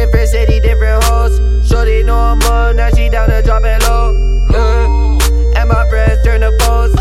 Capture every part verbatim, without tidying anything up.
Different city, different hoes. Shorty know I'm on, now she down to drop it low. Yeah. And my friends turn to foes.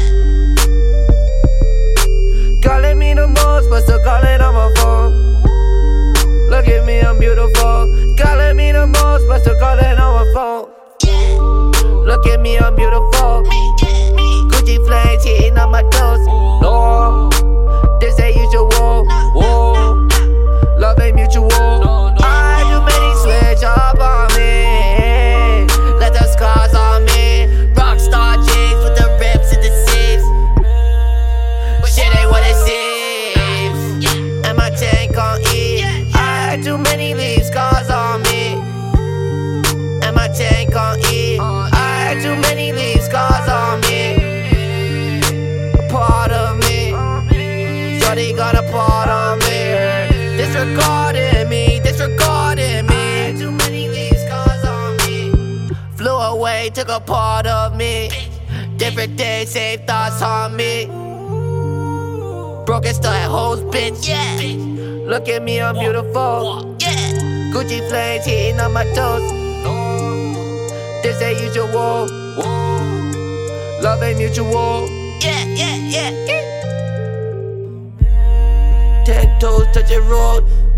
Calling me the most, but still calling on my phone. Look at me, I'm beautiful. Calling me the most, but still calling on my phone. Look at me, I'm beautiful. Gucci flames hitting on my toes. No, this ain't usual. Whoa, love ain't mutual. I do many switch up on me. Let the scars on me. Rockstar jigs with the rips and the seams. But shit ain't what it seems. And my tank on E. I had too many leaves, scars on me. And my tank on E. I had too many leaves, scars on me. A part of me. Shorty got a part on me. Disregarding me, disregarding me. I had too many leaves, scars on me. Flew away, took a part of me. Different days, same thoughts on me. Broken still at hoes, bitch. Yeah. Look at me, I'm beautiful. Yeah. Gucci flames hitting on my toes. This ain't usual. Love ain't mutual. Yeah, yeah, yeah. Ten toes touching road.